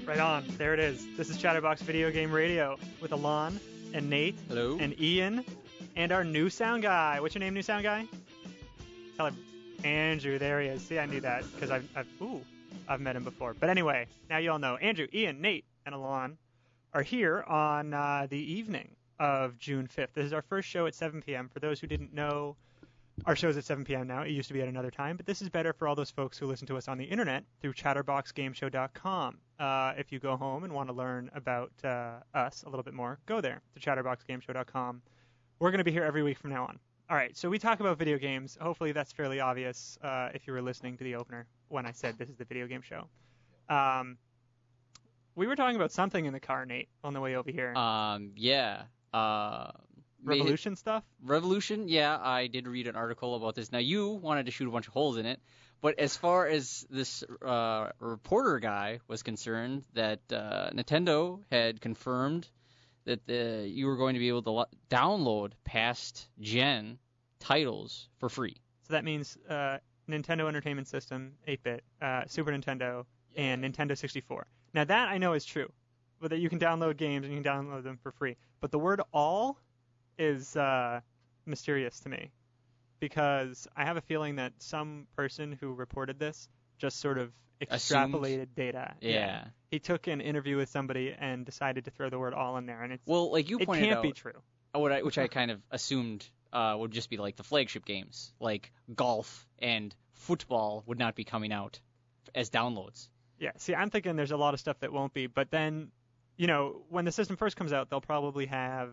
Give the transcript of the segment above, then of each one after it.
Right on. There it is. This is Chatterbox Video Game Radio with Alon and Nate. Hello. And Ian and our new sound guy. What's your name, new sound guy? Tell him. Andrew. There he is. See, I knew that because I've met him before. But anyway, now you all know. Andrew, Ian, Nate, and Alon are here on the evening of June 5th. This is our first show at 7 p.m. For those who didn't know, our show's at 7 p.m. now. It used to be at another time, but this is better for all those folks who listen to us on the internet through chatterboxgameshow.com. If you go home and want to learn about us a little bit more, go there to chatterboxgameshow.com. We're going to be here every week from now on. All right, so we talk about video games. Hopefully that's fairly obvious if you were listening to the opener when I said this is the video game show. We were talking about something in the car, Nate, on the way over here. Yeah. Revolution stuff? Revolution, yeah, I did read an article about this. Now, you wanted to shoot a bunch of holes in it, but as far as this reporter guy was concerned, that Nintendo had confirmed that you were going to be able to download past-gen titles for free. So that means Nintendo Entertainment System, 8-bit, Super Nintendo, and Nintendo 64. Now, that I know is true, but that you can download games and you can download them for free. But the word all is mysterious to me, because I have a feeling that some person who reported this just sort of extrapolated data. Yeah. He took an interview with somebody and decided to throw the word all in there, and like you pointed out, it can't be true. Which I kind of assumed would just be like the flagship games, like golf and football would not be coming out as downloads. Yeah, see, I'm thinking there's a lot of stuff that won't be, but then, when the system first comes out, they'll probably have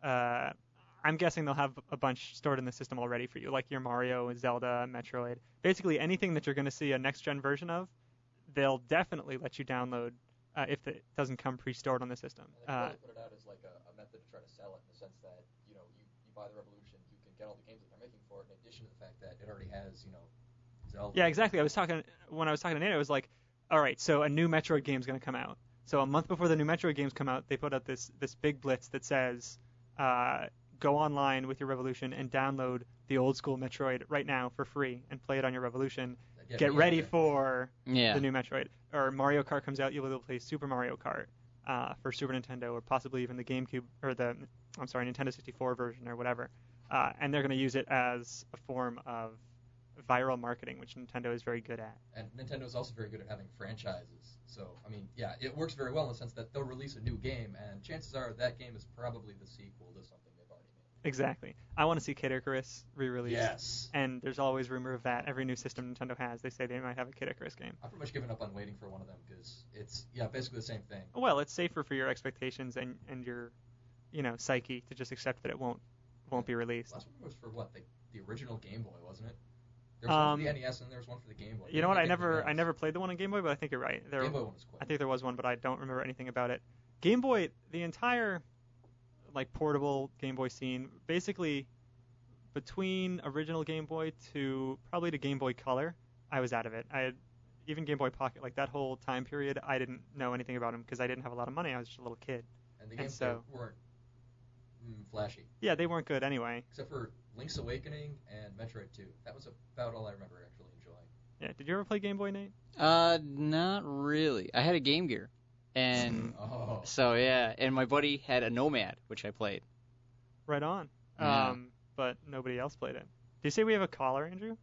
I'm guessing they'll have a bunch stored in the system already for you, like your Mario and Zelda, Metroid. Basically, anything that you're going to see a next-gen version of, they'll definitely let you download if it doesn't come pre-stored on the system. And they put it out as like a method to try to sell it, in the sense that, you buy the Revolution, you can get all the games that they're making for it, in addition to the fact that it already has, Zelda. Yeah, exactly. When I was talking to Nate, I was like, all right, so a new Metroid game's going to come out. So a month before the new Metroid games come out, they put out this big blitz that says, go online with your Revolution and download the old school Metroid right now for free and play it on your Revolution. Get ready for the new Metroid. Or Mario Kart comes out, you'll be able to play Super Mario Kart for Super Nintendo, or possibly even the GameCube, or Nintendo 64 version or whatever. And they're going to use it as a form of viral marketing, which Nintendo is very good at. And Nintendo is also very good at having franchises. So, it works very well in the sense that they'll release a new game, and chances are that game is probably the sequel to something they've already made. Exactly. I want to see Kid Icarus re-released. Yes. And there's always rumor of that. Every new system Nintendo has, they say they might have a Kid Icarus game. I've pretty much given up on waiting for one of them, because it's, basically the same thing. Well, it's safer for your expectations and your, psyche to just accept that it won't be released. Last one was for what? The original Game Boy, wasn't it? There was one for the NES and there was one for the Game Boy. You know what? I never played the one on Game Boy, but I think you're right. Game Boy one was cool. I think there was one, but I don't remember anything about it. Game Boy, the entire portable Game Boy scene, basically between original Game Boy to probably to Game Boy Color, I was out of it. Even Game Boy Pocket, that whole time period, I didn't know anything about them because I didn't have a lot of money. I was just a little kid. And the games weren't flashy. Yeah, they weren't good anyway. Except for Link's Awakening and Metroid 2. That was about all I remember actually enjoying. Yeah, did you ever play Game Boy, Nate? Not really. I had a Game Gear. And so, yeah, and my buddy had a Nomad, which I played. Right on. Yeah. But nobody else played it. Do you say we have a caller, Andrew?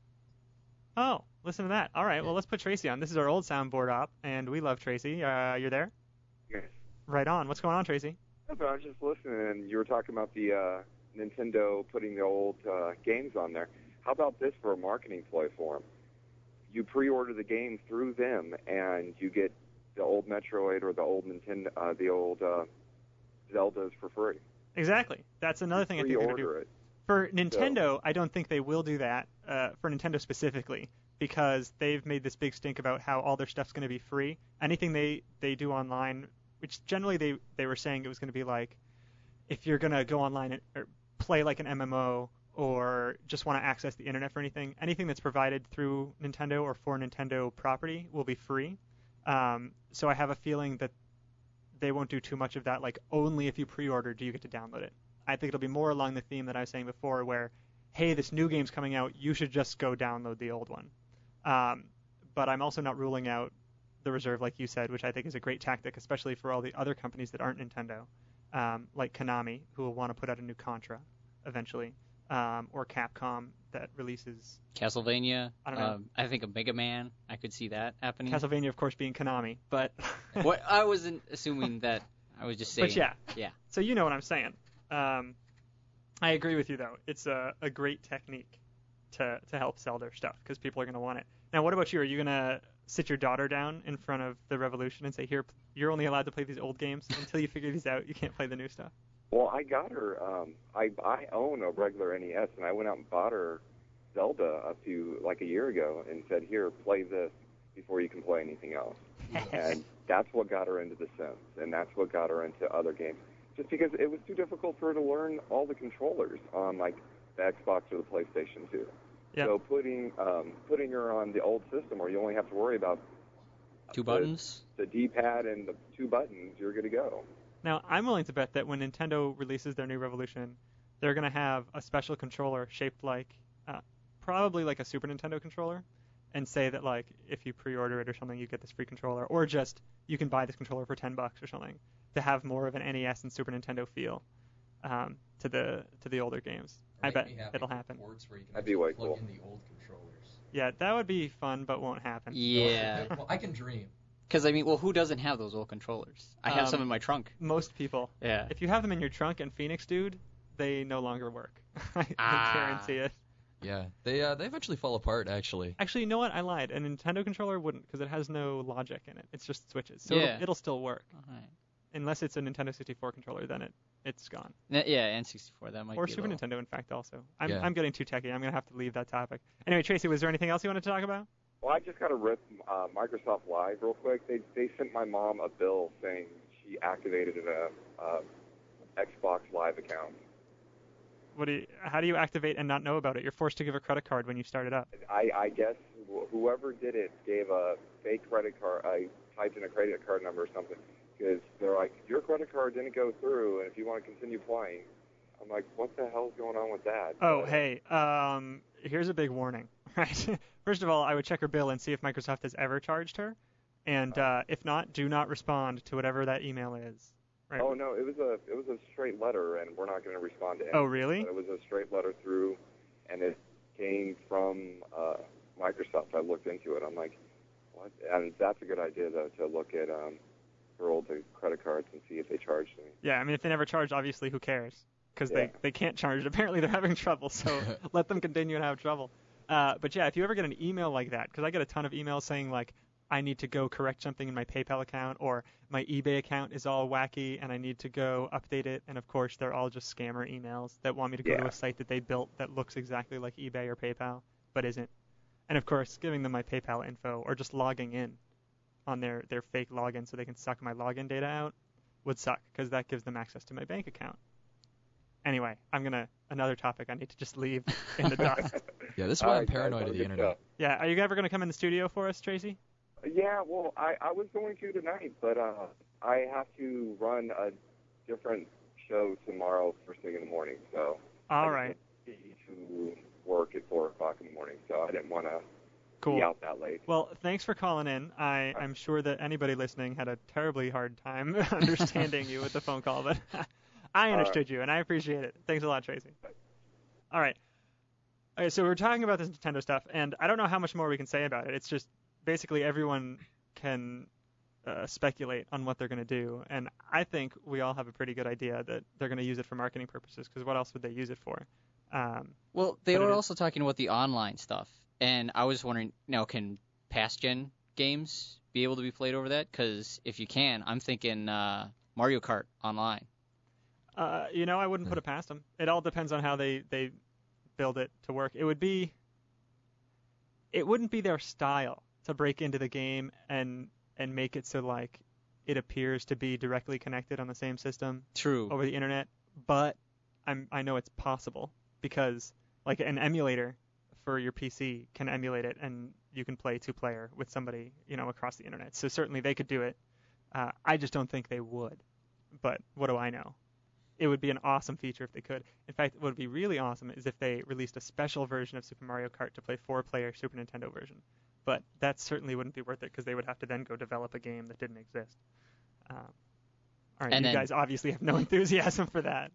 Oh, listen to that. All right, well, let's put Tracy on. This is our old soundboard op, and we love Tracy. You're there? Yes. Right on. What's going on, Tracy? I was just listening, and you were talking about the Nintendo putting the old games on there. How about this for a marketing ploy for them? You pre-order the game through them, and you get the old Metroid or the old Nintendo, the old Zeldas for free. Exactly. That's another thing I think they're going to do. It. For Nintendo, I don't think they will do that, for Nintendo specifically, because they've made this big stink about how all their stuff's going to be free. Anything they do online, which generally they were saying it was going to be like, if you're going to go online or play like an MMO or just want to access the internet for anything that's provided through Nintendo or for Nintendo property will be free. So I have a feeling that they won't do too much of that, like only if you pre-order do you get to download it. I think it'll be more along the theme that I was saying before where, hey, this new game's coming out, you should just go download the old one. But I'm also not ruling out the reserve, like you said, which I think is a great tactic, especially for all the other companies that aren't Nintendo, like Konami, who will want to put out a new Contra eventually, or Capcom that releases Castlevania. I don't know. I think a Mega Man. I could see that happening. Castlevania, of course, being Konami, but What I wasn't assuming that. I was just saying. but yeah. Yeah. So you know what I'm saying. I agree with you though. It's a great technique to help sell their stuff because people are going to want it. Now, what about you? Are you going to sit your daughter down in front of the Revolution and say, "Here, you're only allowed to play these old games until you figure these out. You can't play the new stuff." Well, I got her. I own a regular NES, and I went out and bought her Zelda a year ago, and said, "Here, play this before you can play anything else." And that's what got her into The Sims, and that's what got her into other games. Just because it was too difficult for her to learn all the controllers on like the Xbox or the PlayStation 2. Yep. So putting her on the old system, where you only have to worry about Two buttons. the D-pad and the two buttons, you're good to go. Now, I'm willing to bet that when Nintendo releases their new Revolution, they're going to have a special controller shaped like, probably like a Super Nintendo controller, and say that like if you pre-order it or something, you get this free controller, or just you can buy this controller for $10 or something, to have more of an NES and Super Nintendo feel to the older games. I bet it'll happen. Ports where you can That'd be actually way plug cool. in the old controllers. Yeah, that would be fun, but won't happen. Yeah. Well, I can dream. Because I mean, well, who doesn't have those old controllers? I have some in my trunk. Most people. Yeah. If you have them in your trunk in Phoenix, dude, they no longer work. I guarantee it. Yeah, they eventually fall apart actually. Actually, you know what? I lied. A Nintendo controller wouldn't, because it has no logic in it. It's just switches. So Yeah. it'll still work. Alright. Unless it's a Nintendo 64 controller, then it's gone. Yeah, N64. That might Or be Super a little... Nintendo, in fact, also. I'm Yeah. getting too techie. I'm going to have to leave that topic. Anyway, Tracy, was there anything else you wanted to talk about? Well, I just got to rip Microsoft Live real quick. They sent my mom a bill saying she activated a Xbox Live account. How do you activate and not know about it? You're forced to give a credit card when you start it up. I guess whoever did it gave a fake credit card. I typed in a credit card number or something, because they're like, your credit card didn't go through, and if you want to continue playing. I'm like, what the hell's going on with that? Oh, hey, here's a big warning, right? First of all, I would check her bill and see if Microsoft has ever charged her, and if not, do not respond to whatever that email is. Right? Oh no, it was a straight letter, and we're not going to respond to it. Oh, really? It was a straight letter through, and it came from Microsoft. I looked into it. I'm like, what? And that's a good idea, though, to look at her old credit cards and see if they charged me. Yeah, I mean, if they never charge, obviously, who cares? Because Yeah. they can't charge. Apparently, they're having trouble, so let them continue and have trouble. But yeah, if you ever get an email like that, because I get a ton of emails saying, like, I need to go correct something in my PayPal account, or my eBay account is all wacky and I need to go update it. And of course, they're all just scammer emails that want me to go to a site that they built that looks exactly like eBay or PayPal, but isn't. And of course, giving them my PayPal info or just logging in on their fake login so they can suck my login data out would suck, because that gives them access to my bank account. Anyway, another topic I need to just leave in the dust. Yeah, this is All why right, I'm guys, paranoid have of a the good internet. show. Yeah, are you ever going to come in the studio for us, Tracy? Yeah, well, I was going to tonight, but I have to run a different show tomorrow first thing in the morning, so All I right. just need to work at 4 o'clock in the morning, so I didn't want to Cool. be out that late. Well, thanks for calling in. I'm sure that anybody listening had a terribly hard time understanding you with the phone call, but I understood you, and I appreciate it. Thanks a lot, Tracy. All right. Okay, so we're talking about this Nintendo stuff, and I don't know how much more we can say about it. It's just basically everyone can speculate on what they're going to do, and I think we all have a pretty good idea that they're going to use it for marketing purposes, because what else would they use it for? Well, they But were it is- also talking about the online stuff, and I was wondering, can past-gen games be able to be played over that? Because if you can, I'm thinking Mario Kart online. I wouldn't put it past them. It all depends on how they build it to work. It wouldn't be their style to break into the game and make it so like it appears to be directly connected on the same system True. over the internet. But I know it's possible, because like an emulator for your PC can emulate it, and you can play 2-player with somebody across the internet. So certainly they could do it. I just don't think they would. But what do I know? It would be an awesome feature if they could. In fact, what would be really awesome is if they released a special version of Super Mario Kart to play 4-player Super Nintendo version. but that certainly wouldn't be worth it because they would have to then go develop a game that didn't exist. All right, And you then- guys obviously have no enthusiasm for that.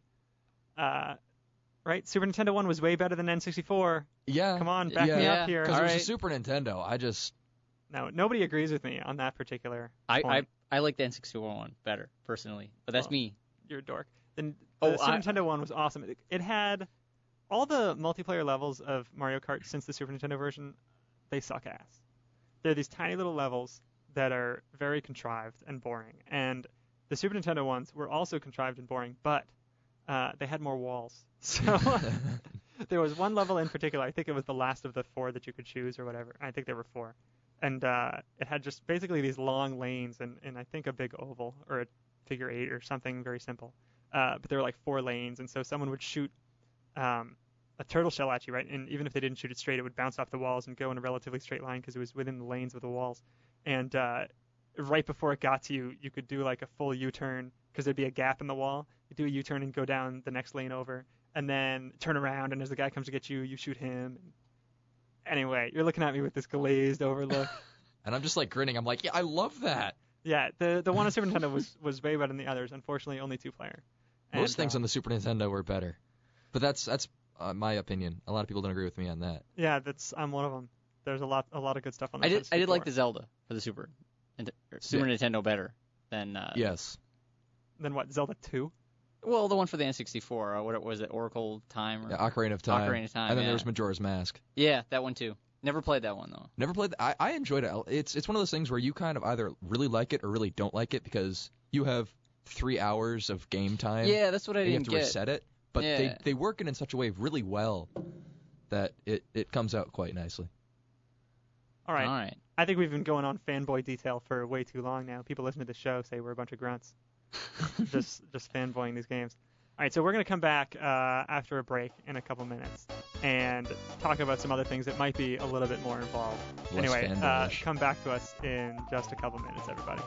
Right? Super Nintendo 1 was way better than N64. Yeah. Come on, back me Yeah. up here. Because it was a Alright. Super Nintendo. I just No, nobody agrees with me on that particular point. I like the N64 one better personally, but that's Well, me. You're a dork. The Oh, Super Nintendo 1 was awesome. It had all the multiplayer levels of Mario Kart since the Super Nintendo version. They suck ass. They're these tiny little levels that are very contrived and boring. And the Super Nintendo ones were also contrived and boring, but they had more walls. So there was one level in particular. I think it was the last of the 4 that you could choose or whatever. I think there were 4. And it had just basically these long lanes and I think a big oval or a figure 8 or something very simple. But there were like 4 lanes, and so someone would shoot a turtle shell at you, right? And even if they didn't shoot it straight, it would bounce off the walls and go in a relatively straight line because it was within the lanes of the walls. And right before it got to you, you could do like a full U-turn because there'd be a gap in the wall. You do a U-turn and go down the next lane over, and then turn around, and as the guy comes to get you, you shoot him. Anyway, you're looking at me with this glazed over look. and I'm just like grinning. I'm like, yeah, I love that. Yeah, the one on Super Nintendo was way better than the others. Unfortunately, only 2-player. Most things on the Super Nintendo were better, but that's my opinion. A lot of people don't agree with me on that. Yeah, I'm one of them. There's a lot of good stuff on the I did N64. like the Zelda for the Super Nintendo better than Yes. Then what? Zelda 2? Well, the one for the N64. What was it? Oracle Time? Or... Yeah, Ocarina of Time. Ocarina of Time, And then yeah. there was Majora's Mask. Yeah, that one too. Never played that one though. Never played. I enjoyed it. It's one of those things where you kind of either really like it or really don't like it because you have 3 hours of game time. Yeah, that's what I and you didn't have to get. reset it. But Yeah. they work it in such a way really well that it comes out quite nicely. All right. All right. I think we've been going on fanboy detail for way too long now. People listen to the show say we're a bunch of grunts. just fanboying these games. All right, so we're going to come back after a break in a couple minutes and talk about some other things that might be a little bit more involved. Less Anyway, fanboyish. come back to us in just a couple minutes, everybody.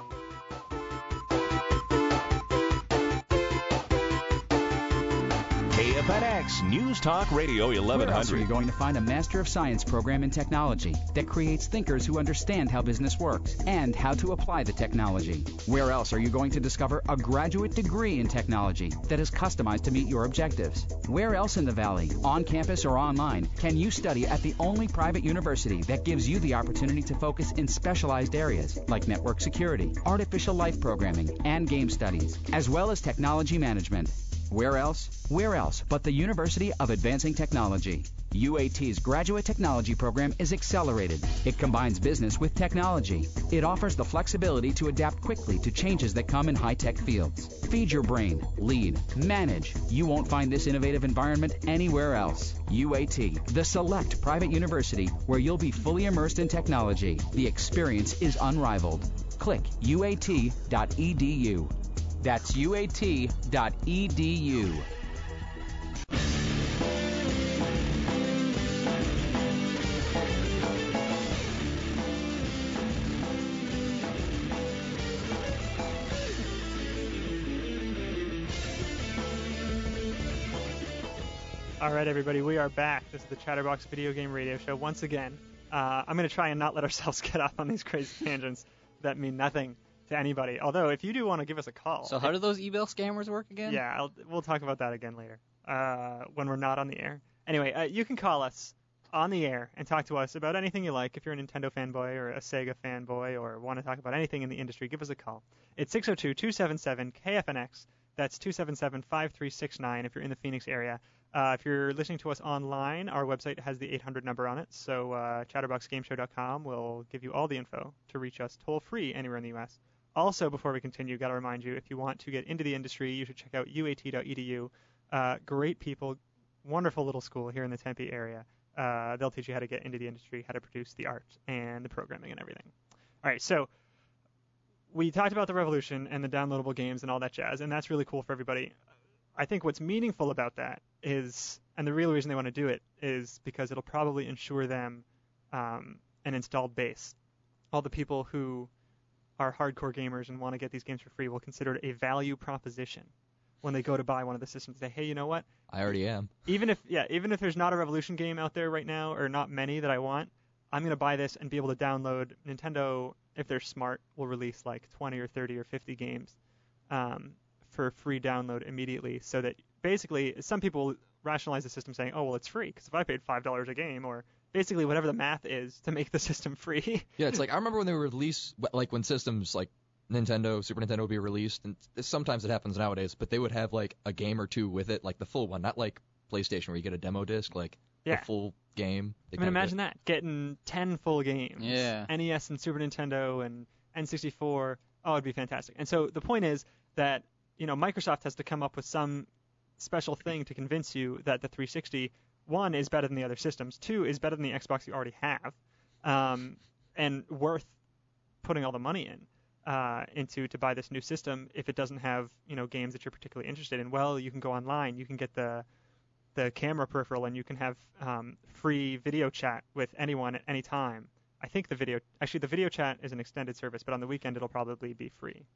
KFNX News Talk Radio Where else are you 1100. going to find a Master of Science program in technology that creates thinkers who understand how business works and how to apply the technology? Where else are you going to discover a graduate degree in technology that is customized to meet your objectives? Where else in the Valley, on campus or online, can you study at the only private university that gives you the opportunity to focus in specialized areas like network security, artificial life programming, and game studies, as well as technology management? Where else? Where else but the University of Advancing Technology? UAT's graduate technology program is accelerated. It combines business with technology. It offers the flexibility to adapt quickly to changes that come in high-tech fields. Feed your brain, lead, manage. You won't find this innovative environment anywhere else. UAT, the select private university where you'll be fully immersed in technology. The experience is unrivaled. Click uat.edu. That's uat.edu. All right, everybody, we are back. This is the Chatterbox Video Game Radio Show. Once again, I'm going to try and not let ourselves get off on these crazy tangents that mean nothing to anybody. Although, if you do want to give us a call. So how do those email scammers work again? Yeah, we'll talk about that again later when we're not on the air. Anyway, you can call us on the air and talk to us about anything you like. If you're a Nintendo fanboy or a Sega fanboy or want to talk about anything in the industry, give us a call. It's 602-277-KFNX. That's 277-5369 if you're in the Phoenix area. If you're listening to us online, our website has the 800 number on it, so chatterboxgameshow.com will give you all the info to reach us toll-free anywhere in the U.S. Also, before we continue, got to remind you, if you want to get into the industry, you should check out uat.edu. Great people, wonderful little school here in the Tempe area. They'll teach you how to get into the industry, how to produce the art and the programming and everything. All right, so we talked about the revolution and the downloadable games and all that jazz, and that's really cool for everybody. I think what's meaningful about that is, and the real reason they want to do it is because it'll probably ensure them an installed base. All the people who are hardcore gamers and want to get these games for free will consider it a value proposition when they go to buy one of the systems. Say, hey, you know what? I already am. Even if there's not a Revolution game out there right now, or not many that I want, I'm going to buy this and be able to download. Nintendo, if they're smart, will release like 20 or 30 or 50 games for free download immediately, so that basically some people rationalize the system saying, oh, well, it's free because if I paid $5 a game, or basically whatever the math is to make the system free. Yeah, it's like I remember when they were released, like when systems like Nintendo, Super Nintendo would be released, and sometimes it happens nowadays, but they would have like a game or two with it, like the full one, not like PlayStation where you get a demo disc, like Yeah. the full game. They I mean, kinda imagine that, getting 10 full games. Yeah. NES and Super Nintendo and N64. Oh, it'd be fantastic. And so the point is that, Microsoft has to come up with some special thing to convince you that the 360, one, is better than the other systems, two, is better than the Xbox you already have, and worth putting all the money into to buy this new system if it doesn't have, games that you're particularly interested in. Well, you can go online, you can get the camera peripheral, and you can have free video chat with anyone at any time. I think the video chat is an extended service, but on the weekend it'll probably be free.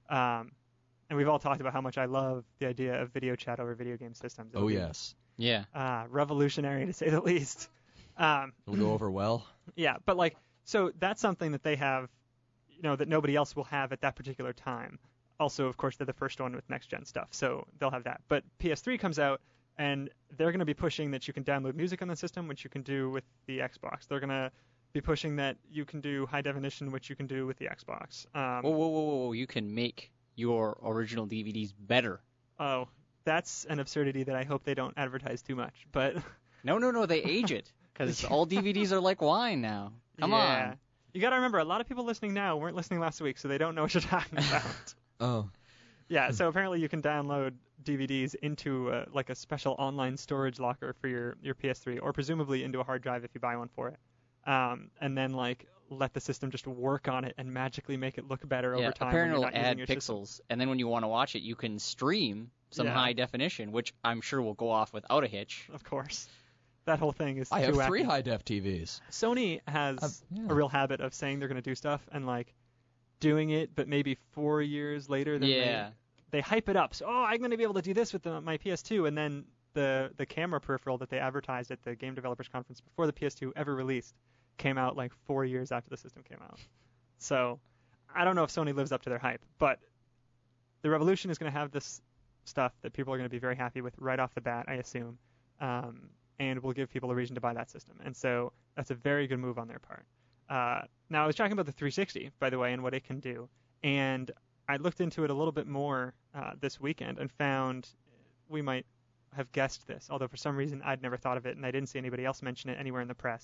And we've all talked about how much I love the idea of video chat over video game systems. Oh, yes. Yeah. Revolutionary, to say the least. It'll go over well. Yeah, but so that's something that they have, that nobody else will have at that particular time. Also, of course, they're the first one with next-gen stuff, so they'll have that. But PS3 comes out, and they're going to be pushing that you can download music on the system, which you can do with the Xbox. They're going to be pushing that you can do high definition, which you can do with the Xbox. Whoa. You can make your original DVDs better. Oh, that's an absurdity that I hope they don't advertise too much. But No, they age it, because all DVDs are like wine now. Come on. You got to remember, a lot of people listening now weren't listening last week, so they don't know what you're talking about. Oh. Yeah, so apparently you can download DVDs into a special online storage locker for your PS3, or presumably into a hard drive if you buy one for it. And then let the system just work on it and magically make it look better over time. Apparently when you're it'll not add using your pixels, system. and then when you want to watch it, you can stream some Yeah. high definition, which I'm sure will go off without a hitch. Of course. That whole thing is I too have 3 wacky. high-def TVs. Sony has Yeah. a real habit of saying they're going to do stuff and doing it, but maybe 4 years later than they hype it up. So, I'm going to be able to do this with my PS2, and then the camera peripheral that they advertised at the Game Developers Conference before the PS2 ever released came out 4 years after the system came out. So I don't know if Sony lives up to their hype, but the Revolution is going to have this stuff that people are going to be very happy with right off the bat, I assume, and will give people a reason to buy that system. And so that's a very good move on their part. Now, I was talking about the 360, by the way, and what it can do, and I looked into it a little bit more this weekend and found we might have guessed this, although for some reason I'd never thought of it and I didn't see anybody else mention it anywhere in the press.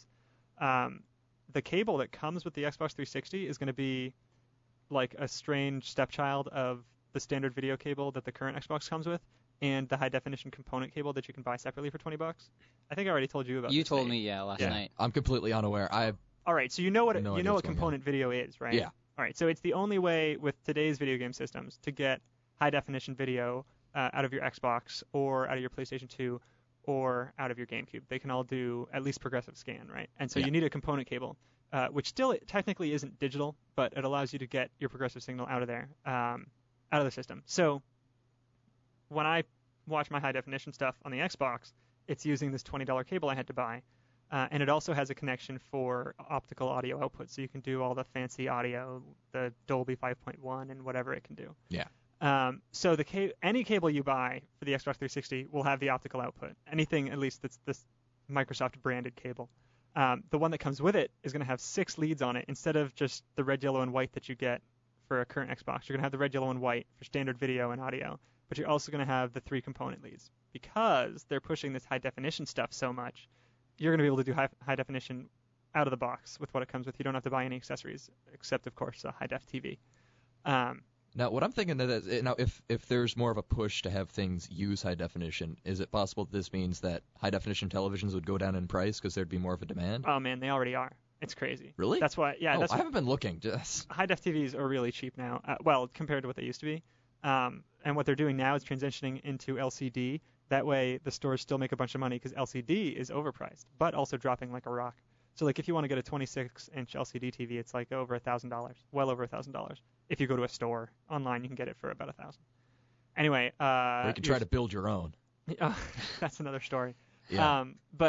The cable that comes with the Xbox 360 is going to be like a strange stepchild of the standard video cable that the current Xbox comes with, and the high definition component cable that you can buy separately for $20. I think I already told you about You this, told Nate. me, last Yeah, night. I'm completely unaware. All right, so you know what No idea you know what what's going component video is, right? Yeah. All right, so it's the only way with today's video game systems to get high definition video out of your Xbox or out of your PlayStation 2 or out of your GameCube. They can all do at least progressive scan, right? And so Yeah. you need a component cable, which still technically isn't digital, but it allows you to get your progressive signal out of there, out of the system. So when I watch my high definition stuff on the Xbox, it's using this $20 cable I had to buy. And it also has a connection for optical audio output, so you can do all the fancy audio, the Dolby 5.1 and whatever it can do. Yeah. So any cable you buy for the Xbox 360 will have the optical output. Anything, at least, that's this Microsoft branded cable. The one that comes with it is going to have 6 leads on it instead of just the red, yellow, and white that you get for a current Xbox. You're going to have the red, yellow, and white for standard video and audio, but you're also going to have the 3 component leads. Because they're pushing this high definition stuff so much, you're going to be able to do high definition out of the box with what it comes with. You don't have to buy any accessories, except, of course, a high def TV. Now, what I'm thinking that now, if there's more of a push to have things use high definition, is it possible that this means that high definition televisions would go down in price because there'd be more of a demand? Oh man, they already are. It's crazy. Really? That's why. Yeah. Oh, that's I haven't been looking. Just high def TVs are really cheap now. Well, compared to what they used to be. And what they're doing now is transitioning into LCD. That way, the stores still make a bunch of money because LCD is overpriced, but also dropping like a rock. So, like, if you want to get a 26-inch LCD TV, it's like over $1,000, well over $1,000. If you go to a store online, you can get it for about $1,000. Anyway, or you can try to build your own. that's another story. Yeah. But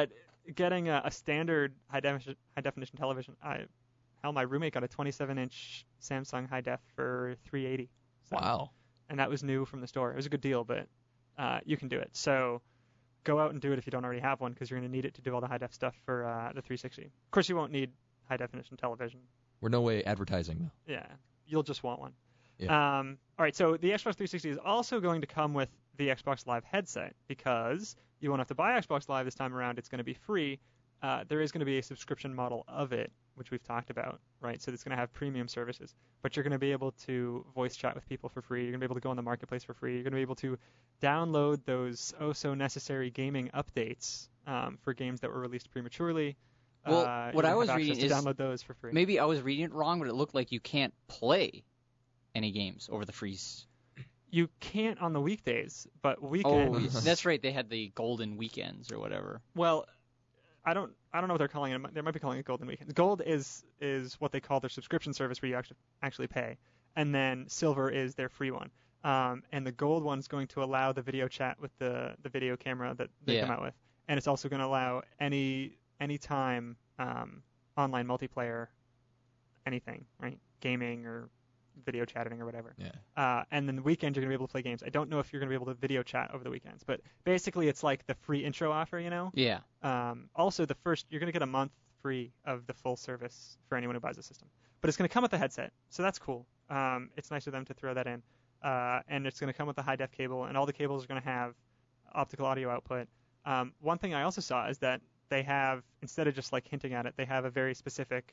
getting a standard high definition television. My roommate got a 27-inch Samsung high def for $380. So, Wow. And that was new from the store. It was a good deal, but you can do it. So go out and do it if you don't already have one, because you're going to need it to do all the high def stuff for the 360. Of course, you won't need high definition television. We're no way advertising though. Yeah, you'll just want one. Yeah. All right, so the Xbox 360 is also going to come with the Xbox Live headset, because you won't have to buy Xbox Live this time around. It's going to be free. There is going to be a subscription model of it, which we've talked about, right? So it's going to have premium services, but you're going to be able to voice chat with people for free. You're going to be able to go on the marketplace for free. You're going to be able to download those necessary gaming updates for games that were released prematurely. Well, what I was reading is download those for free. Maybe I was reading it wrong, but it looked like you can't play any games over the freeze. You can't on the weekdays, but weekends. Oh, that's right. They had the golden weekends or whatever. Well, I don't know what they're calling it. They might be calling it Golden Weekend. Gold is what they call their subscription service, where you actually pay, and then Silver is their free one. And the Gold one's going to allow the video chat with the video camera that they come out with, and it's also going to allow anytime online multiplayer, anything, right? Gaming or video chatting or whatever. Yeah. And then the weekend you're going to be able to play games. I don't know if you're going to be able to video chat over the weekends, but basically it's like the free intro offer, you know? Yeah. Also, you're going to get a month free of the full service for anyone who buys the system. But it's going to come with the headset, so that's cool. It's nice of them to throw that in. And it's going to come with a high-def cable, and all the cables are going to have optical audio output. One thing I also saw is that they have, instead of just like hinting at it, they have a very specific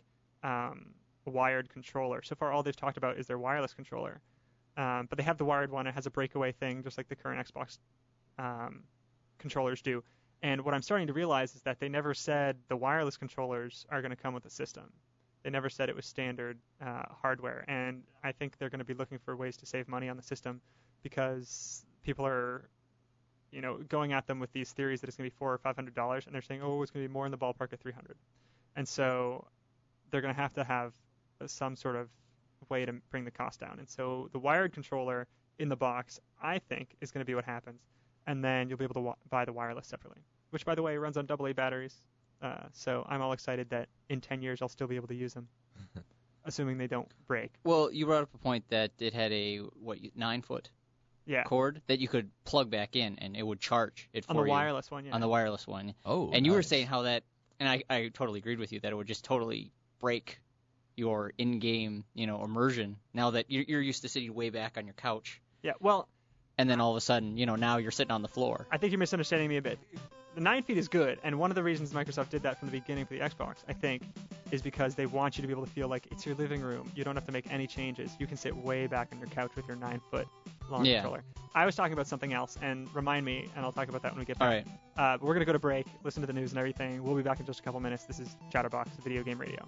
wired controller. So far, all they've talked about is their wireless controller. But they have the wired one. It has a breakaway thing, just like the current Xbox controllers do. And what I'm starting to realize is that they never said the wireless controllers are going to come with the system. They never said it was standard hardware. And I think they're going to be looking for ways to save money on the system, because people are, going at them with these theories that it's going to be $400 or $500, and they're saying, oh, it's going to be more in the ballpark of $300. And so they're going to have some sort of way to bring the cost down. And so the wired controller in the box, I think, is going to be what happens. And then you'll be able to buy the wireless separately, which, by the way, runs on AA batteries. So I'm all excited that in 10 years I'll still be able to use them, assuming they don't break. Well, you brought up a point that it had a 9-foot cord that you could plug back in, and it would charge it for you. On the wireless one, yeah. On the wireless one. Oh, and you were saying how that, and I totally agreed with you, that it would just totally break your in-game, immersion. Now that you're used to sitting way back on your couch. Yeah, well. And then all of a sudden, now you're sitting on the floor. I think you're misunderstanding me a bit. The 9 feet is good, and one of the reasons Microsoft did that from the beginning for the Xbox, I think, is because they want you to be able to feel like it's your living room. You don't have to make any changes. You can sit way back on your couch with your 9-foot long controller. I was talking about something else, and remind me, and I'll talk about that when we get back. All right. But we're going to go to break, listen to the news and everything. We'll be back in just a couple minutes. This is Chatterbox Video Game Radio.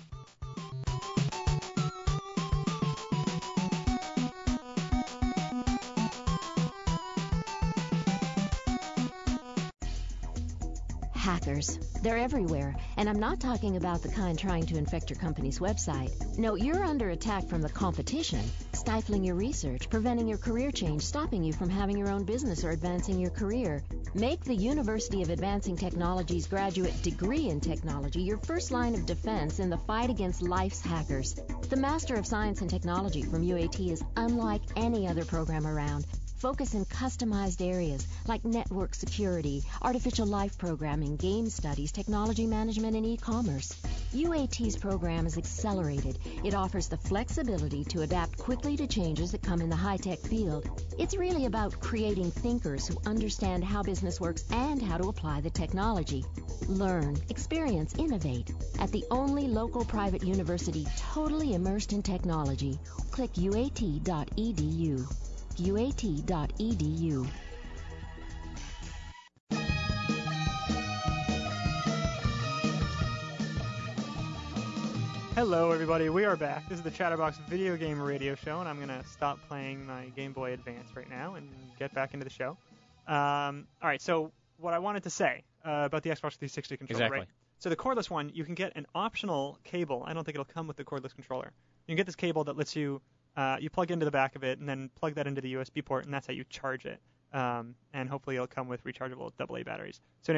Hackers. They're everywhere, and I'm not talking about the kind trying to infect your company's website. No, you're under attack from the competition, stifling your research, preventing your career change, stopping you from having your own business or advancing your career. Make the University of Advancing Technology's graduate degree in technology your first line of defense in the fight against life's hackers. The Master of Science and Technology from UAT is unlike any other program around. Focus in customized areas like network security, artificial life programming, game studies, technology management, and e-commerce. UAT's program is accelerated. It offers the flexibility to adapt quickly to changes that come in the high-tech field. It's really about creating thinkers who understand how business works and how to apply the technology. Learn, experience, innovate at the only local private university totally immersed in technology. Click uat.edu. uat.edu. Hello, everybody. We are back. This is the Chatterbox Video Game Radio Show, and I'm going to stop playing my Game Boy Advance right now and get back into the show. All right, so what I wanted to say about the Xbox 360 controller, exactly. Right? So the cordless one, you can get an optional cable. I don't think it'll come with the cordless controller. You can get this cable that lets you you plug into the back of it and then plug that into the USB port, and that's how you charge it. And hopefully it'll come with rechargeable AA batteries. So anyway,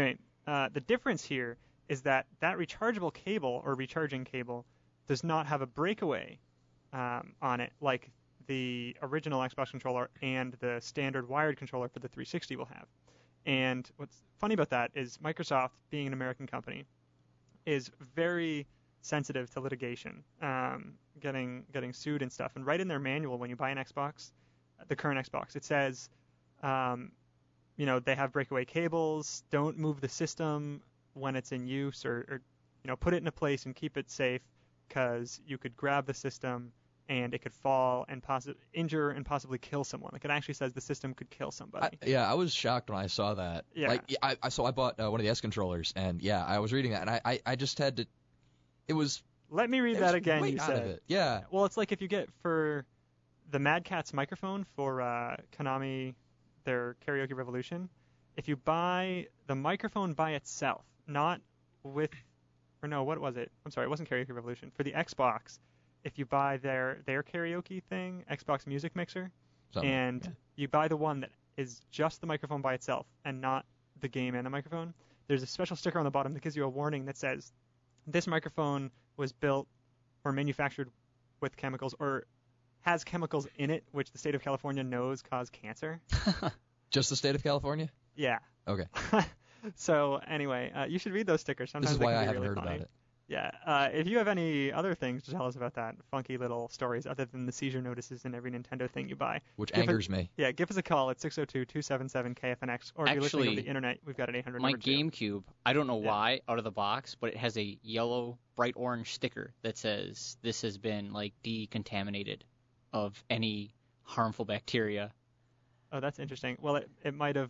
The difference here is that rechargeable cable or recharging cable does not have a breakaway on it like the original Xbox controller and the standard wired controller for the 360 will have. And what's funny about that is Microsoft, being an American company, is very sensitive to litigation, getting sued and stuff. And right in their manual, when you buy an Xbox, the current Xbox, it says, they have breakaway cables. Don't move the system when it's in use, or put it in a place and keep it safe, because you could grab the system and it could fall and injure and possibly kill someone. Like, it actually says the system could kill somebody. I was shocked when I saw that. Yeah. Like, I bought one of the S controllers, and I was reading that, and I just had to. It was. Let me read that again. Way you out said. of it. Yeah. Well, it's like if you get for the Mad Catz microphone for Konami, their Karaoke Revolution. If you buy the microphone by itself, not with, or no, what was it? I'm sorry, it wasn't Karaoke Revolution. For the Xbox, if you buy their karaoke thing, Xbox Music Mixer, you buy the one that is just the microphone by itself and not the game and the microphone, there's a special sticker on the bottom that gives you a warning that says, this microphone was built or manufactured with chemicals or has chemicals in it which the state of California knows cause cancer. Just the state of California? Yeah. Okay. So anyway, you should read those stickers. Sometimes this is why I be haven't really heard funny. about it. Yeah. If you have any other things to tell us about that, funky little stories other than the seizure notices in every Nintendo thing you buy, which angers me. Yeah, give us a call at 602-277-KFNX, or if you're listening on the internet, we've got an 800 My number too. GameCube, I don't know why, out of the box, but it has a yellow, bright orange sticker that says this has been decontaminated of any harmful bacteria. Oh, that's interesting. Well, it might have,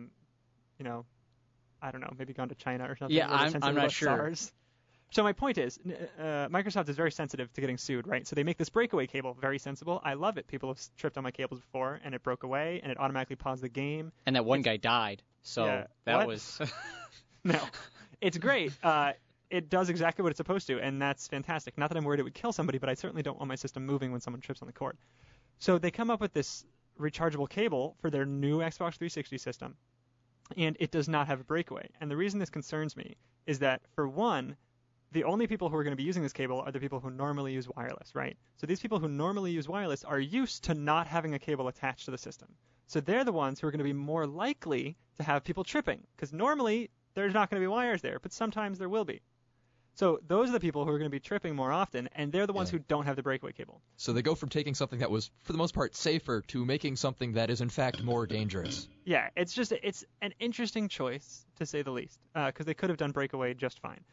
I don't know, maybe gone to China or something. Yeah, I'm not sure. SARS. So my point is, Microsoft is very sensitive to getting sued, right? So they make this breakaway cable very sensible. I love it. People have tripped on my cables before, and it broke away, and it automatically paused the game. And that one guy died, so Yeah. that What? was... No, it's great. It does exactly what it's supposed to, and that's fantastic. Not that I'm worried it would kill somebody, but I certainly don't want my system moving when someone trips on the cord. So they come up with this rechargeable cable for their new Xbox 360 system, and it does not have a breakaway. And the reason this concerns me is that, for one, the only people who are going to be using this cable are the people who normally use wireless, right? So these people who normally use wireless are used to not having a cable attached to the system. So they're the ones who are going to be more likely to have people tripping, because normally there's not going to be wires there, but sometimes there will be. So those are the people who are going to be tripping more often, and they're the ones who don't have the breakaway cable. So they go from taking something that was, for the most part, safer to making something that is, in fact, more dangerous. Yeah, it's an interesting choice, to say the least, because they could have done breakaway just fine.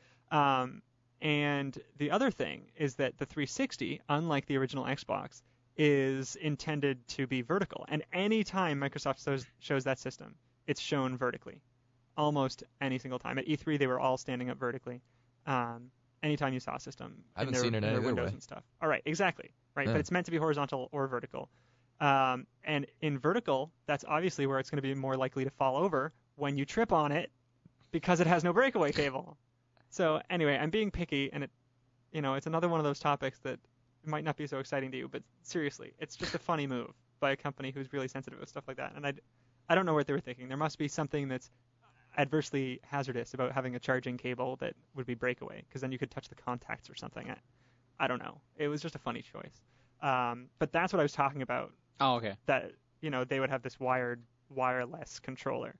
And the other thing is that the 360, unlike the original Xbox, is intended to be vertical. And any time Microsoft shows that system, it's shown vertically. Almost any single time. At E3, they were all standing up vertically. Anytime you saw a system, I haven't in seen it their either windows way. and stuff. All right, exactly. Right, Yeah. but it's meant to be horizontal or vertical. And in vertical, that's obviously where it's going to be more likely to fall over when you trip on it, because it has no breakaway cable. So anyway, I'm being picky, and it's another one of those topics that might not be so exciting to you, but seriously, it's just a funny move by a company who's really sensitive with stuff like that. And I don't know what they were thinking. There must be something that's adversely hazardous about having a charging cable that would be breakaway, because then you could touch the contacts or something. I don't know. It was just a funny choice. But that's what I was talking about. Oh, okay. That they would have this wireless controller.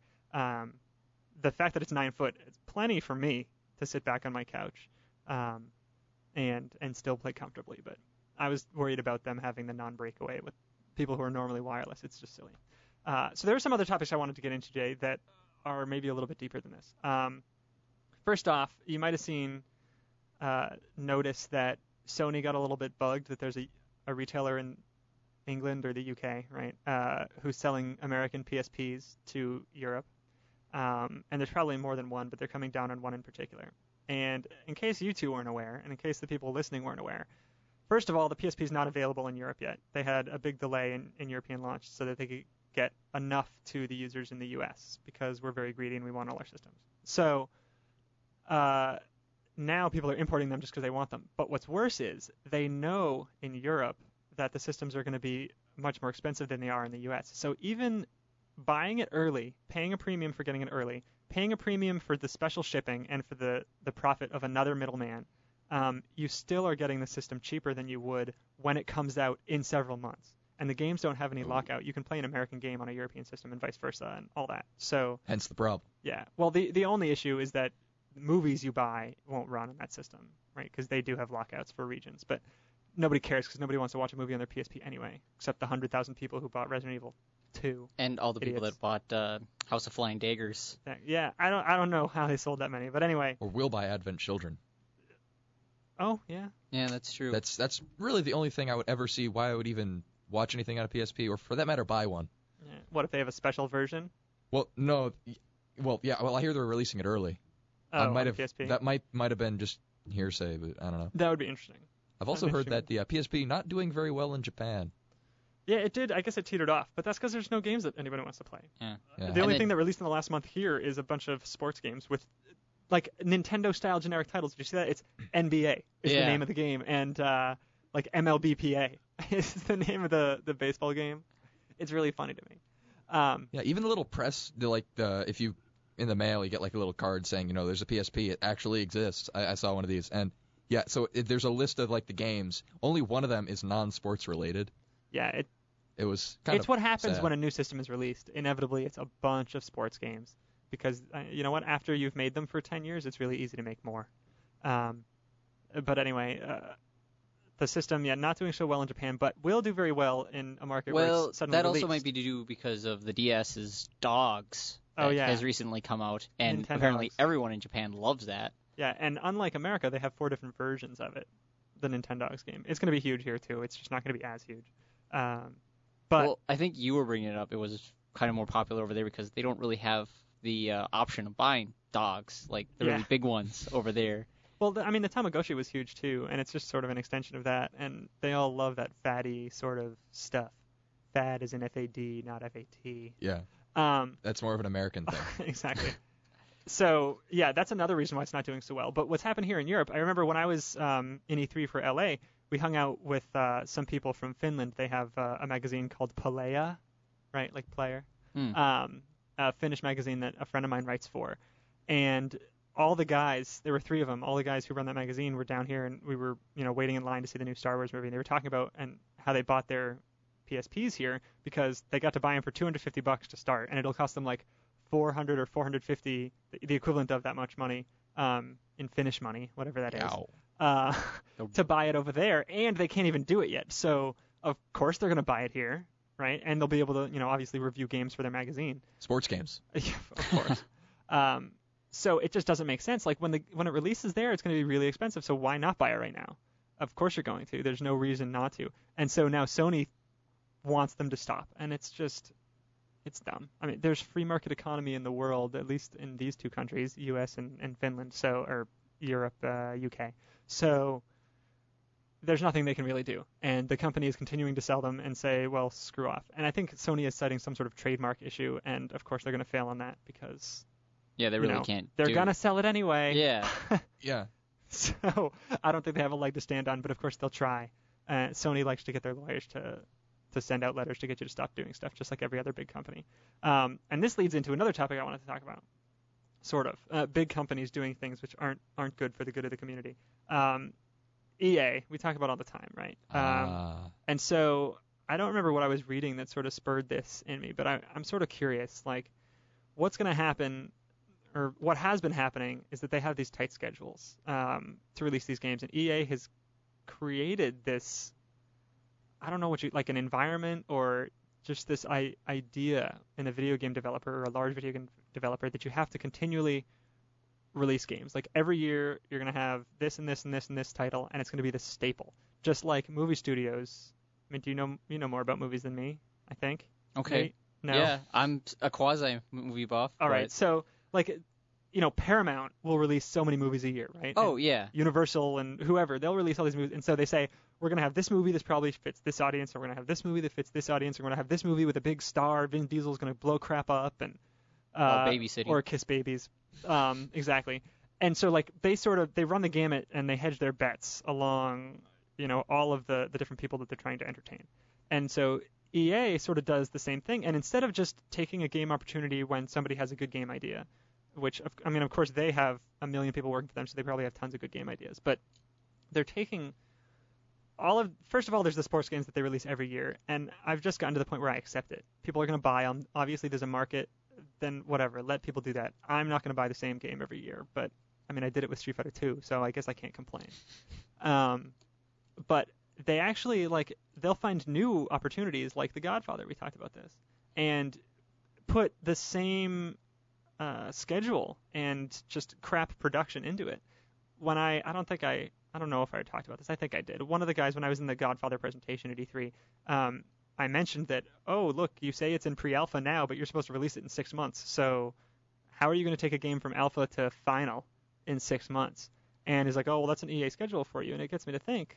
The fact that it's 9 foot, it's plenty for me to sit back on my couch and still play comfortably. But I was worried about them having the non-breakaway with people who are normally wireless. It's just silly. So there are some other topics I wanted to get into today that are maybe a little bit deeper than this. First off, you might have noticed that Sony got a little bit bugged that there's a retailer in England or the UK, right, who's selling American PSPs to Europe. And there's probably more than one, but they're coming down on one in particular. And in case you two weren't aware, and in case the people listening weren't aware, first of all, the PSP is not available in Europe yet. They had a big delay in European launch so that they could get enough to the users in the US, because we're very greedy and we want all our systems. So now people are importing them just because they want them. But what's worse is they know in Europe that the systems are going to be much more expensive than they are in the US. So even buying it early, paying a premium for getting it early, paying a premium for the special shipping and for the profit of another middleman, you still are getting the system cheaper than you would when it comes out in several months. And the games don't have any lockout. You can play an American game on a European system and vice versa and all that. So Hence the problem. yeah. Well, the only issue is that movies you buy won't run in that system, right? Because they do have lockouts for regions. But nobody cares because nobody wants to watch a movie on their PSP anyway, except the 100,000 people who bought Resident Evil 2. And all the people Idiots. that bought House of Flying Daggers. Yeah, I don't know how they sold that many, but anyway. Or will buy Advent Children. Oh yeah. Yeah, that's true. That's really the only thing I would ever see why I would even watch anything on a PSP, or for that matter, buy one. Yeah. What if they have a special version? Well, no. Well, yeah. Well, I hear they're releasing it early. Oh, might on have PSP. that might have been just hearsay, but I don't know. That would be interesting. I've also That'd be heard that the PSP not doing very well in Japan. Yeah, it did. I guess it teetered off, but that's because there's no games that anybody wants to play. Yeah. Yeah. The only then- thing that released in the last month here is a bunch of sports games with, like, Nintendo-style generic titles. Did you see that? It's NBA is the Yeah. name of the game, and like MLBPA is the name of the baseball game. It's really funny to me. Yeah, even the little press, if you in the mail you get like a little card saying, there's a PSP, it actually exists. I saw one of these, and yeah, so there's a list of like the games. Only one of them is non-sports related. Yeah, It was kind it's of what happens sad. when a new system is released. Inevitably, it's a bunch of sports games because you know what? After you've made them for 10 years, it's really easy to make more. But anyway, the system, not doing so well in Japan, but will do very well in a market where Well, it's suddenly that released. also might be to do because of the DS's Dogs that Oh, yeah. has recently come out, and Nintendogs. apparently everyone in Japan loves that. Yeah, and unlike America, they have 4 different versions of it. The Nintendogs game. It's going to be huge here too. It's just not going to be as huge. But Well, I think you were bringing it up. It was kind of more popular over there because they don't really have the option of buying dogs, like the Yeah. really big ones over there. well, the Tamagotchi was huge too, and it's just sort of an extension of that. And they all love that fatty sort of stuff. Fad is in FAD, not FAT. Yeah, Um, that's more of an American thing. exactly. So yeah, that's another reason why it's not doing so well. But what's happened here in Europe? I remember when I was in E3 for LA, we hung out with some people from Finland. They have a magazine called Pelea, right, like player, a Finnish magazine that a friend of mine writes for. And all the guys, there were 3 of them, all the guys who run that magazine were down here, and we were waiting in line to see the new Star Wars movie. And they were talking about and how they bought their PSPs here because they got to buy them for $250 to start, and it'll cost them like 400 or 450, the equivalent of that much money in Finnish money, whatever that is, to buy it over there, and they can't even do it yet. So of course they're going to buy it here, right? And they'll be able to, obviously review games for their magazine. Sports games. Yeah, of course. So it just doesn't make sense. Like when it releases there, it's going to be really expensive. So why not buy it right now? Of course you're going to. There's no reason not to. And so now Sony wants them to stop, and it's dumb. I mean, there's free market economy in the world, at least in these 2 countries, U.S. and Finland, or Europe, UK. So there's nothing they can really do. And the company is continuing to sell them and say, well, screw off. And I think Sony is citing some sort of trademark issue, and of course they're going to fail on that because Yeah, they really can't. they're going to sell it anyway. Yeah. Yeah. So I don't think they have a leg to stand on, but of course they'll try. Sony likes to get their lawyers to send out letters to get you to stop doing stuff, just like every other big company. And this leads into another topic I wanted to talk about. Sort of. Big companies doing things which aren't good for the good of the community. EA, we talk about all the time, right? And so I don't remember what I was reading that sort of spurred this in me, but I'm sort of curious, like, what's going to happen, or what has been happening, is that they have these tight schedules to release these games, and EA has created this, I don't know like an environment or just this idea in a video game developer or a large video game developer that you have to continually release games. Like every year you're going to have this and this and this and this title, and it's going to be the staple. Just like movie studios. I mean, do you know more about movies than me, I think? Okay. Nate? No? Yeah, I'm a quasi movie buff. All right. but- So like, Paramount will release so many movies a year, right? Oh, And yeah. Universal and whoever, they'll release all these movies, and so they say, we're going to have this movie that probably fits this audience, or we're going to have this movie that fits this audience, or we're going to have this movie with a big star, Vin Diesel's going to blow crap up, and babysitting. or kiss babies. Exactly. And so like they run the gamut and they hedge their bets along, all of the different people that they're trying to entertain. And so EA sort of does the same thing, and instead of just taking a game opportunity when somebody has a good game idea, which I mean, of course, they have a million people working for them, so they probably have tons of good game ideas. But they're taking first of all, there's the sports games that they release every year, and I've just gotten to the point where I accept it. People are going to buy them. Obviously, there's a market. Then whatever, let people do that. I'm not going to buy the same game every year, but I mean, I did it with Street Fighter 2, so I guess I can't complain. But they actually they'll find new opportunities, like The Godfather. We talked about this, and put the same schedule and just crap production into it. When I don't know if I talked about this. I think I did. One of the guys, when I was in the Godfather presentation at E3, I mentioned that, oh, look, you say it's in pre-alpha now, but you're supposed to release it in 6 months. So how are you going to take a game from alpha to final in 6 months? And he's like, oh, well, that's an EA schedule for you. And it gets me to think,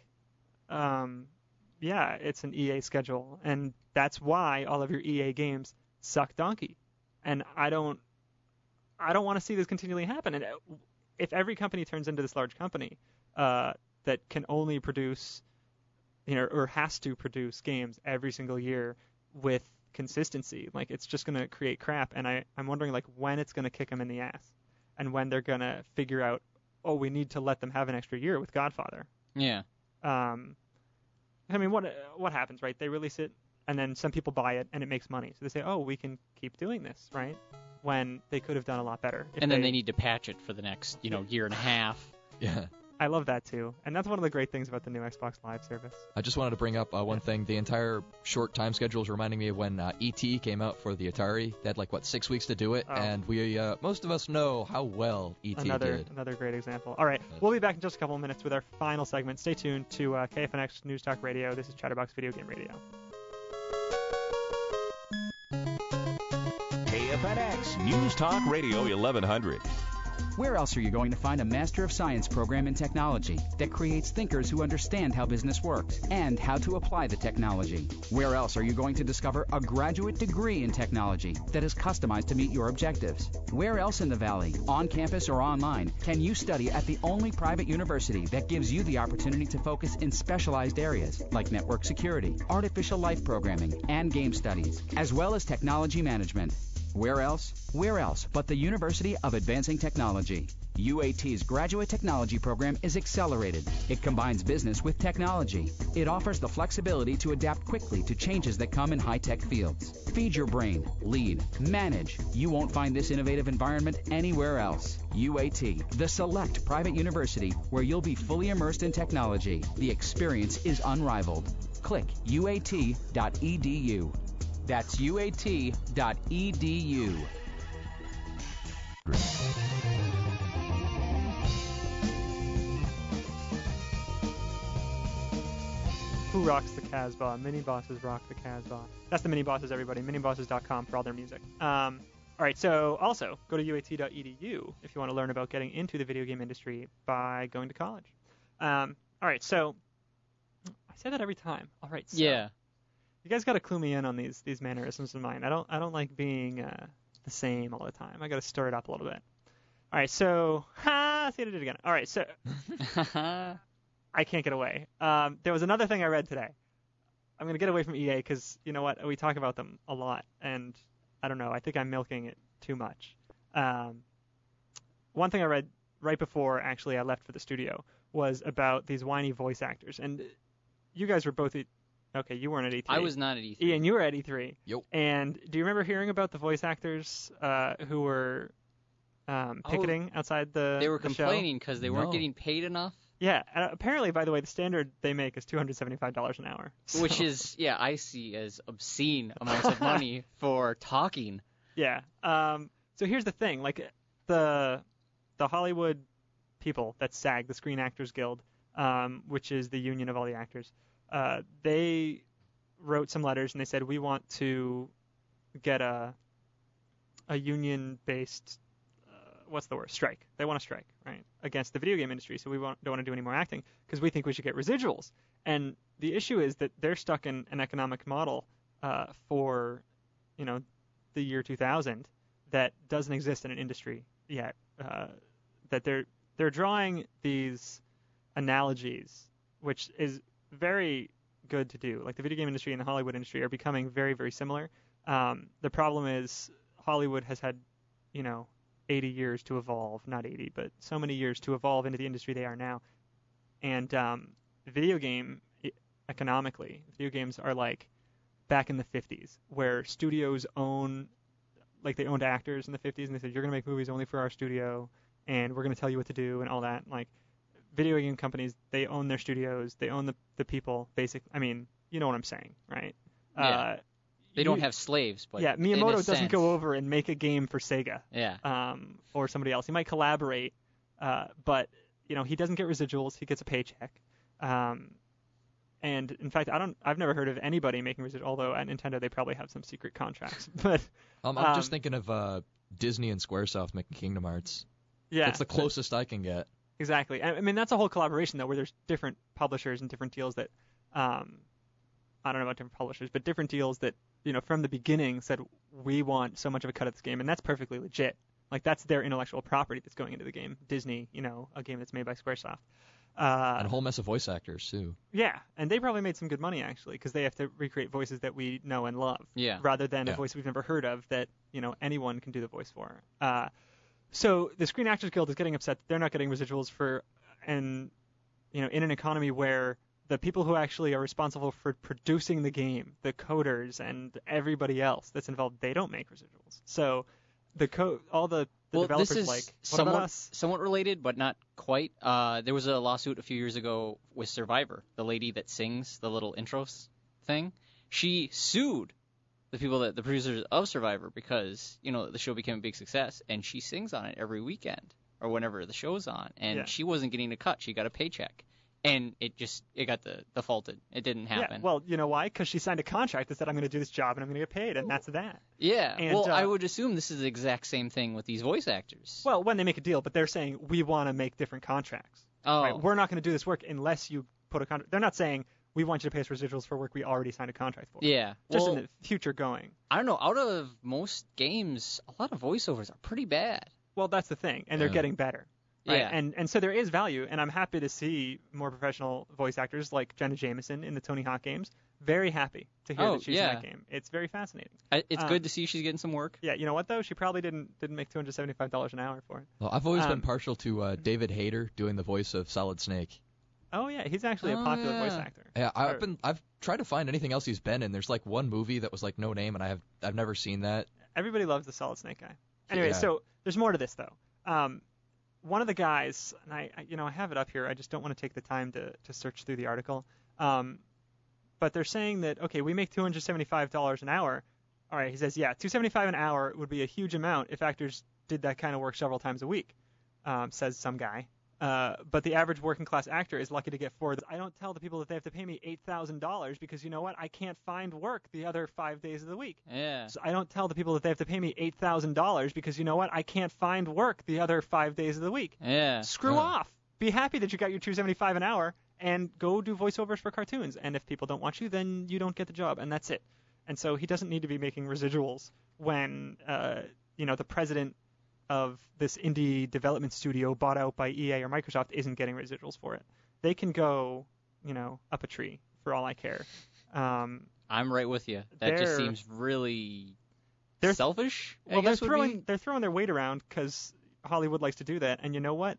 yeah, it's an EA schedule. And that's why all of your EA games suck donkey. And I don't want to see this continually happen. And if every company turns into this large company that can only produce, or has to produce games every single year with consistency, it's just going to create crap. And I'm wondering when it's going to kick them in the ass, and when they're going to figure out, oh, we need to let them have an extra year with Godfather. Yeah. I mean, what happens, right? They release it, and then some people buy it, and it makes money. So they say, oh, we can keep doing this, right? When they could have done a lot better. And then they need to patch it for the next, year and a half. Yeah. I love that too, and that's one of the great things about the new Xbox Live service. I just wanted to bring up one thing. The entire short time schedule is reminding me of when E.T. came out for the Atari. They had 6 weeks to do it, and we most of us know how well E.T. did. Another great example. All right, we'll be back in just a couple of minutes with our final segment. Stay tuned to KFNX News Talk Radio. This is Chatterbox Video Game Radio. KFNX News Talk Radio 1100. Where else are you going to find a Master of Science program in technology that creates thinkers who understand how business works and how to apply the technology? Where else are you going to discover a graduate degree in technology that is customized to meet your objectives? Where else in the Valley, on campus or online, can you study at the only private university that gives you the opportunity to focus in specialized areas like network security, artificial life programming, and game studies, as well as technology management? Where else? Where else but the University of Advancing Technology? UAT's graduate technology program is accelerated. It combines business with technology. It offers the flexibility to adapt quickly to changes that come in high-tech fields. Feed your brain, lead, manage. You won't find this innovative environment anywhere else. UAT, the select private university where you'll be fully immersed in technology. The experience is unrivaled. Click uat.edu. That's uat.edu. Who rocks the Casbah? Mini Bosses rock the Casbah. That's the Mini Bosses, everybody. minibosses.com for all their music. All right, so also go to uat.edu if you want to learn about getting into the video game industry by going to college. All right, so I say that every time. All right, so Yeah. you guys got to clue me in on these mannerisms of mine. I don't like being the same all the time. I got to stir it up a little bit. All right, so see what I did again. All right, so I can't get away. There was another thing I read today. I'm gonna get away from EA because you know what, we talk about them a lot, and I don't know. I think I'm milking it too much. One thing I read right before actually I left for the studio was about these whiny voice actors, and you guys were both. Okay, you weren't at E3. I was not at E3. Ian, you were at E3. Yep. And do you remember hearing about the voice actors who were picketing outside the They were the complaining because they weren't No. getting paid enough, show? Yeah, and apparently, by the way, the standard they make is $275 an hour. which So, is, I see as obscene amounts of money for talking. yeah. So here's the thing, the Hollywood people that SAG, the Screen Actors Guild, which is the union of all the actors. They wrote some letters and they said, we want to get a union-based, strike. They want to strike, right, against the video game industry. So we don't want to do any more acting because we think we should get residuals. And the issue is that they're stuck in an economic model for, the year 2000 that doesn't exist in an industry yet. That they're drawing these analogies, which is very good to do. Like the video game industry and the Hollywood industry are becoming very, very similar. The problem is Hollywood has had, 80 years to evolve, not 80, but so many years to evolve into the industry they are now. And video game economically, video games are like back in the 50s, where studios own, like they owned actors in the 50s, and they said, you're going to make movies only for our studio, and we're going to tell you what to do and all that. Like, video game companies, they own their studios, they own the people, basically. I mean, you know what I'm saying, right? Yeah. They don't have slaves, but yeah, Miyamoto doesn't go over and make a game for Sega, or somebody else. He might collaborate, but he doesn't get residuals. He gets a paycheck, and in fact, I've never heard of anybody making residuals. Although at Nintendo they probably have some secret contracts. But I'm just thinking of Disney and SquareSoft making Kingdom Hearts. Yeah, that's the closest I can get. Exactly. I mean, that's a whole collaboration though, where there's different publishers and different deals that. I don't know about different publishers, but different deals that, from the beginning said, we want so much of a cut of this game, and that's perfectly legit. Like, that's their intellectual property that's going into the game. Disney, a game that's made by Squaresoft. And a whole mess of voice actors, too. Yeah, and they probably made some good money, actually, because they have to recreate voices that we know and love. Yeah. Rather than a voice we've never heard of that, anyone can do the voice for. So the Screen Actors Guild is getting upset that they're not getting residuals for, and, in an economy where the people who actually are responsible for producing the game, the coders and everybody else that's involved, they don't make residuals. So all the developers this is what about us? Somewhat related, but not quite. There was a lawsuit a few years ago with Survivor, the lady that sings the little intros thing. She sued the producers of Survivor because, the show became a big success, and she sings on it every weekend or whenever the show's on, and she wasn't getting a cut. She got a paycheck. And it got defaulted. It didn't happen. Yeah, well, you know why? Because she signed a contract that said, I'm going to do this job and I'm going to get paid, and that's that. Yeah. And, well, I would assume this is the exact same thing with these voice actors. Well, when they make a deal, but they're saying, we want to make different contracts. Oh. Right? We're not going to do this work unless you put a contract. They're not saying, we want you to pay us residuals for work we already signed a contract for. Yeah. Just in the future going. I don't know. Out of most games, a lot of voiceovers are pretty bad. Well, that's the thing, and they're getting better. Right? Yeah. And so there is value, and I'm happy to see more professional voice actors like Jenna Jameson in the Tony Hawk games. Very happy to hear that she's in that game. It's very fascinating. It's good to see she's getting some work. Yeah, you know what though? She probably didn't make $275 an hour for it. Well, I've always been partial to David Hayter doing the voice of Solid Snake. Oh yeah, he's actually a popular voice actor. Yeah, I've tried to find anything else he's been in. There's like one movie that was like No Name, and I've never seen that. Everybody loves the Solid Snake guy. Anyway, so there's more to this though. One of the guys, and I have it up here. I just don't want to take the time to search through the article. But they're saying that, okay, we make $275 an hour. All right, he says, yeah, $275 an hour would be a huge amount if actors did that kind of work several times a week, says some guy. But the average working class actor is lucky to get $4. I don't tell the people that they have to pay me $8,000 because you know what? I can't find work the other 5 days of the week. Yeah. So I don't tell the people that they have to pay me $8,000 because you know what? I can't find work the other 5 days of the week. Yeah. Screw off. Be happy that you got your $275 an hour and go do voiceovers for cartoons. And if people don't want you, then you don't get the job, and that's it. And so he doesn't need to be making residuals when the president of this indie development studio bought out by EA or Microsoft isn't getting residuals for it. They can go, up a tree for all I care. I'm right with you. That just seems really selfish. Well, they're throwing their weight around because Hollywood likes to do that. And you know what?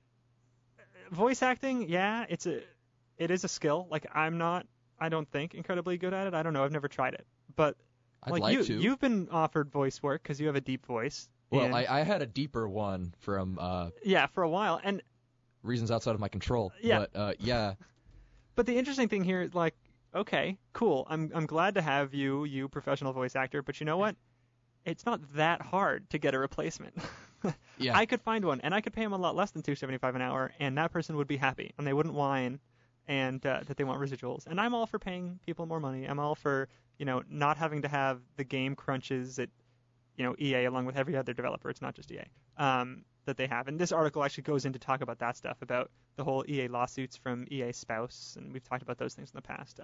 Voice acting, yeah, it is a skill. Like I don't think incredibly good at it. I don't know. I've never tried it. But you've been offered voice work because you have a deep voice. Well, I had a deeper one from for a while, and reasons outside of my control. Yeah. But But the interesting thing here is like, okay, cool. I'm glad to have you professional voice actor, but you know what? It's not that hard to get a replacement. Yeah. I could find one, and I could pay him a lot less than $275 an hour, and that person would be happy, and they wouldn't whine, and that they want residuals. And I'm all for paying people more money. I'm all for not having to have the game crunches that EA, along with every other developer, it's not just EA, that they have. And this article actually goes in to talk about that stuff, about the whole EA lawsuits from EA spouse, and we've talked about those things in the past,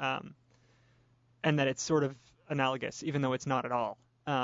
and that it's sort of analogous, even though it's not at all.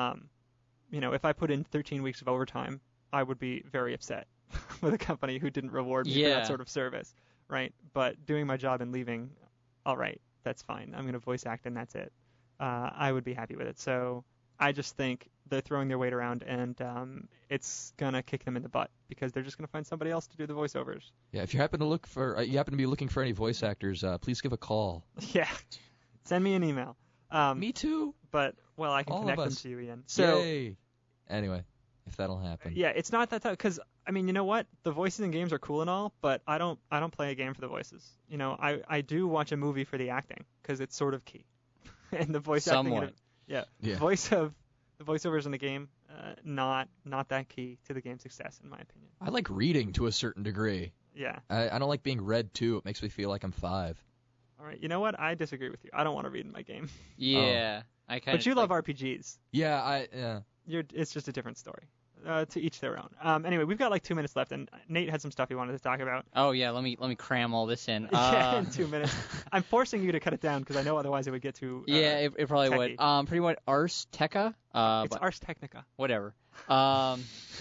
If I put in 13 weeks of overtime, I would be very upset with a company who didn't reward me for that sort of service, right? But doing my job and leaving, all right, that's fine. I'm going to voice act, and that's it. I would be happy with it. So I just think they're throwing their weight around, and it's gonna kick them in the butt because they're just gonna find somebody else to do the voiceovers. Yeah, if you happen to be looking for any voice actors, please give a call. Yeah, send me an email. Me too. But well, I can All of connect them us. to you, Ian. So Yay. Anyway, if that'll happen. yeah, it's not that tough because I mean, you know what? The voices in games are cool and all, but I don't play a game for the voices. You know, I do watch a movie for the acting because it's sort of key. And the voice Somewhat. acting, Yeah. the voiceovers in the game, not that key to the game's success, in my opinion. I like reading to a certain degree. Yeah. I don't like being read to. It makes me feel like I'm 5. All right. You know what? I disagree with you. I don't want to read in my game. Yeah, I kind of. But you love RPGs. Yeah, It's just a different story. To each their own. Anyway, we've got like 2 minutes left, and Nate had some stuff he wanted to talk about. Oh yeah, let me cram all this in. Yeah, in 2 minutes. I'm forcing you to cut it down because I know otherwise it would get too. Yeah, it probably techy. would. Pretty much Ars Technica. It's Ars Technica. Whatever. .com.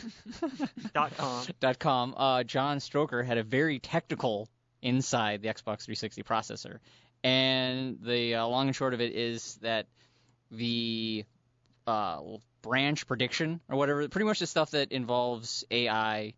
.com. John Stroker had a very technical inside the Xbox 360 processor, and the long and short of it is that the branch prediction or whatever, pretty much the stuff that involves AI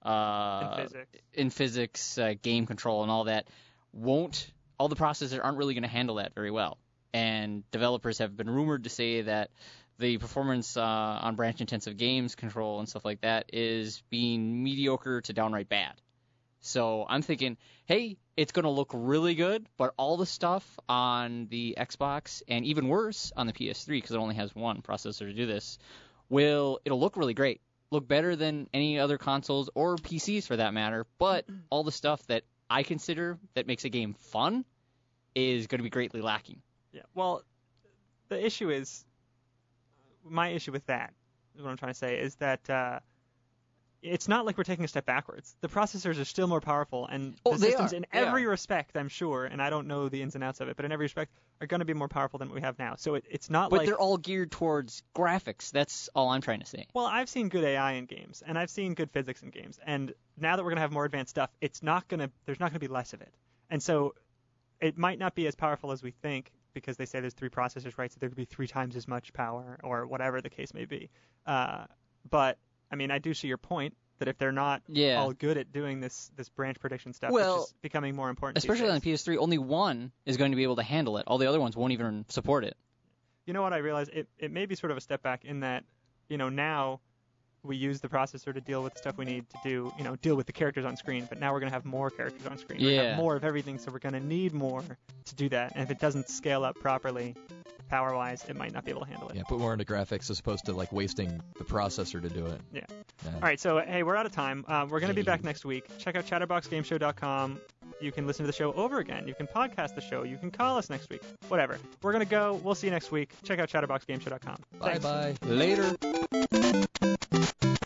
in physics, game control and all that, all the processors aren't really going to handle that very well. And developers have been rumored to say that the performance on branch-intensive games control and stuff like that is being mediocre to downright bad. So I'm thinking, hey, it's going to look really good, but all the stuff on the Xbox, and even worse on the PS3, because it only has one processor to do this, it'll look really great. Look better than any other consoles or PCs for that matter, but all the stuff that I consider that makes a game fun is going to be greatly lacking. Yeah, well, the issue is, my issue with that, is what I'm trying to say, is that it's not like we're taking a step backwards. The processors are still more powerful, and the systems in every respect, I'm sure, and I don't know the ins and outs of it, but in every respect, are going to be more powerful than what we have now. So it's not but like... But they're all geared towards graphics. That's all I'm trying to say. Well, I've seen good AI in games, and I've seen good physics in games, and now that we're going to have more advanced stuff, there's not going to be less of it. And so it might not be as powerful as we think, because they say there's 3 processors, right? So there could be 3 times as much power, or whatever the case may be. But I mean, I do see your point that if they're not all good at doing this branch prediction stuff, which is becoming more important. Especially on the PS3, only one is going to be able to handle it. All the other ones won't even support it. You know what I realize? It may be sort of a step back in that, you know, now we use the processor to deal with the stuff we need to do, you know, deal with the characters on screen, but now we're going to have more characters on screen. We're going to have more of everything, so we're going to need more to do that. And if it doesn't scale up properly, power-wise, it might not be able to handle it. Yeah, put more into graphics as opposed to, like, wasting the processor to do it. Yeah. All right, so, hey, we're out of time. We're going to be back next week. Check out chatterboxgameshow.com. You can listen to the show over again. You can podcast the show. You can call us next week. Whatever. We're going to go. We'll see you next week. Check out chatterboxgameshow.com. Bye-bye. Later.